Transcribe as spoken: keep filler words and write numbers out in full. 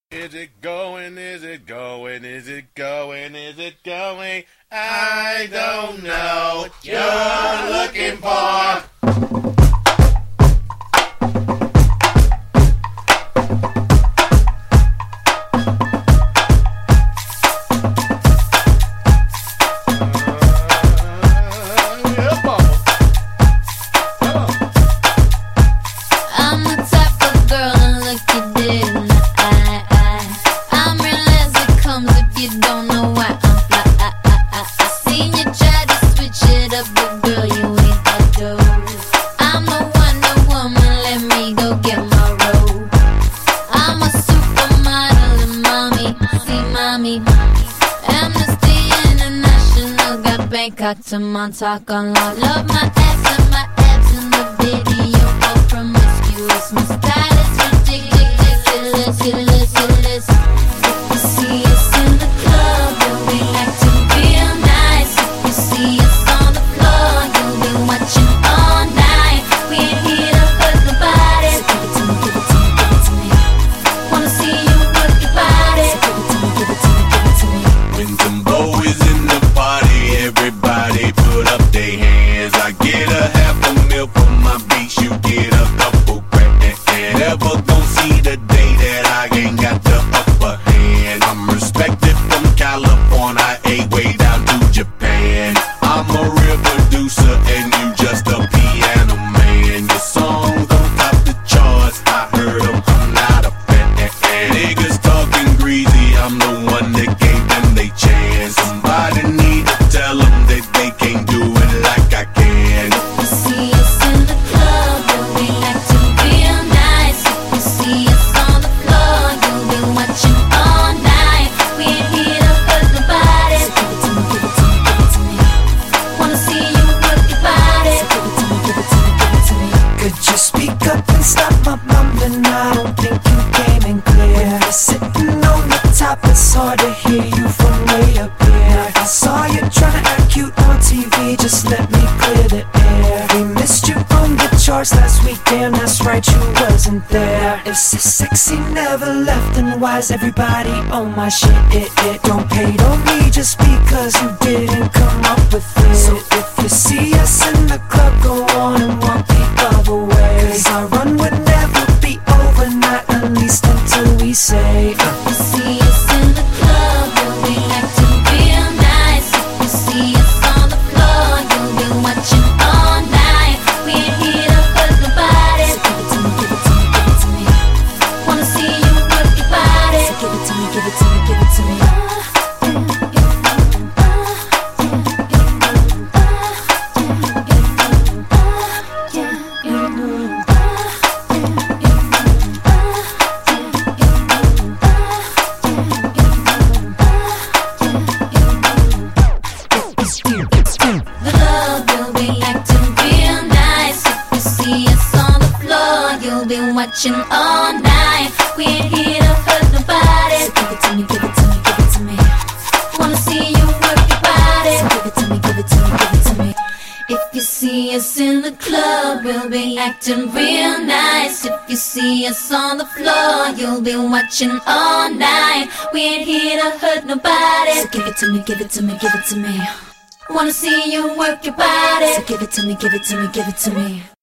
Is it going? Is it going? Is it going? Is it going? I don't know what you're looking for. Bangkok to Montauk on law. Love my ass and my abs in the video. All promiscuous. My style is ridiculous, ridiculous, ridiculous. If you see us in the club, you'll be acting real nice. If you see us on the floor, you'll be watching all night. We ain't here to hurt nobody. So give it to me, give it to me, give it to me. Wanna see you work your body. So give it to me, give it to me, give it to me. When Timbo is in the party, everybody put up their hands. I get a half a mil for my beats, you get a couple grand. Never gon' see the day that I ain't got the upper hand. I'm respected from California, A way down to Japan. I'm a real producer and you just a piano man. Your songs don't top the charts, I heard them, I'm not a fan. Niggas talking greasy, I'm the one that gave them they chance. Somebody need to tell them that they can't do it like I can. If you see us in the club, you'll be acting real nice. If you see us on the floor, you'll be watching all night. We ain't here to hurt nobody. So give it to me, give it to me, give it to me. Wanna see you work your body. So give it to me, give it to me, give it to me. Could you speak up and stop my mumbling? I don't think you came in clear. You're sitting on the top, it's hard to hear you from way up here. I saw you trying to act cute on T V, just let me clear the air. We missed you on the charts last week, damn that's right, you wasn't there. If so sexy never left, then why's everybody on my shit? It, it don't hate on me just because you didn't come up with it. So if you see us in the club, go on and walk the other way. Cause our run would never be over, not at least until we say uh. If you see us in the club, you'll be acting real nice. If you see us on the floor, you'll be watching all night. We ain't here to hurt nobody. So give it to me, give it to me, give it to me. Wanna see you work your body. So give it to me, give it to me, give it to me. The club, you'll be acting real nice. If you see us on the floor, you'll be watching all night. We ain't here to hurt nobody. So give it to me, give it to me, give it to me. Wanna see you work your body. So give it to me, give it to me, give it to me. If you see us in the club, we'll be acting real nice. If you see us on the floor, you'll be watching all night. We ain't here to hurt nobody. So give it to me, give it to me, give it to me. Wanna see you work your body. So give it to me, give it to me, give it to me.